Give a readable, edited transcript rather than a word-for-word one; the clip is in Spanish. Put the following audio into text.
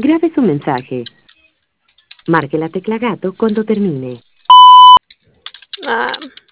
Grabe su mensaje. Marque la tecla gato cuando termine. Ah,